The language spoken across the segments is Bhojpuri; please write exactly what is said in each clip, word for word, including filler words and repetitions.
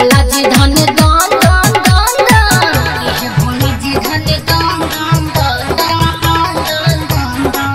भोला जी धन दान दान दान दान दिहे भोला जी धन दान दान दान दान दान दान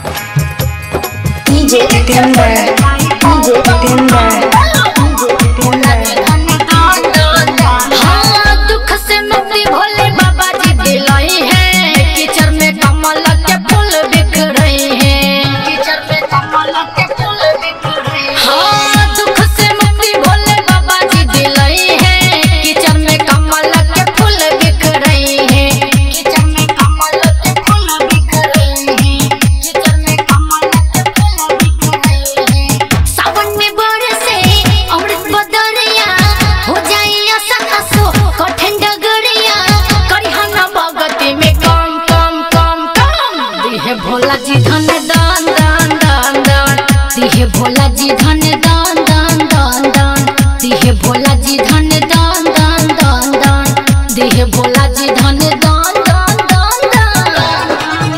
डीजे जितेंद्र डीजे जितेंद्र भोला जी धन दान दान दान। हाँ दुख से मुक्ति भोले बाबा जी दिलाई है। कीचड़ में कमल के फूल बिक रहे हैं। कीचड़ में कमल के फूल बिक रहे हैं। हाँ दुख से मुक्ति भोले बाबा जी दिलाई है। कीचड़ में कमल के फूल बिक रहे हैं। कीचड़ में कमल के फूल बिक रहे हैं। कीचड़ में कमल के फूल बिक रहे हैं। सावन में बरसे अमृत बदरिया हो जाए आसा आसो कठिन डगरिया करिहना भगति में कम कम कम कम दिहे भोला जी धन दान दान दान दान दिहे भोला जी धन दान दान दान दान दिहे भोला जी धन दान दान दान दान दिहे भोला जी धन दान दान दान दान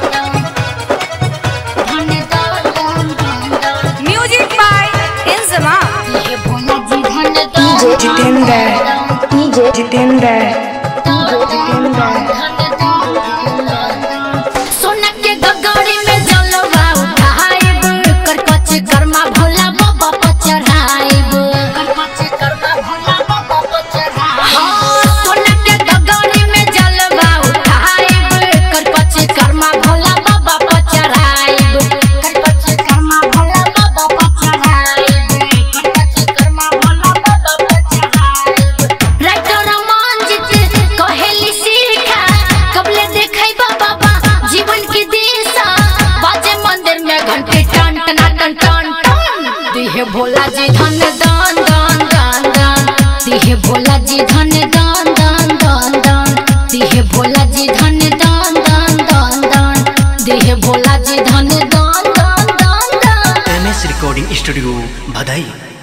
धन दान दान दान दान म्यूजिक बाय इंजमा। दिहे भोला जी धन दान डीजे जितेंद्र डीजे जितेंद्र जितेंद्र सोना के गगरी में जलवा उठाइब कर कच कर्मा भोला बाबा पर चढ़ाइब कर कच कर्मा भोला बाबा पर चढ़ाइब। हाँ सोना के गगरी में जलवा उठाइब कर कच कर्मा भोला बाबा पर चढ़ाइब कर कच कर्मा भोला बाबा पर चढ़ाइब कर कच कर्मा भोला बाबा पर चढ़ाइब। राइटर मान जीत कहेली सीखा कबले देखै बाबा जीवन की दिशा बाजे मंदिर में घंटे टन टन टन टन टन दिहे भोला जी धन दान दान दान दान दिहे भोला जी धन दान दान दान दान दिहे भोला जी धन दान दान दान दान दिहे भोला जी धन दान दान दान दान। M S recording studio Bhadai.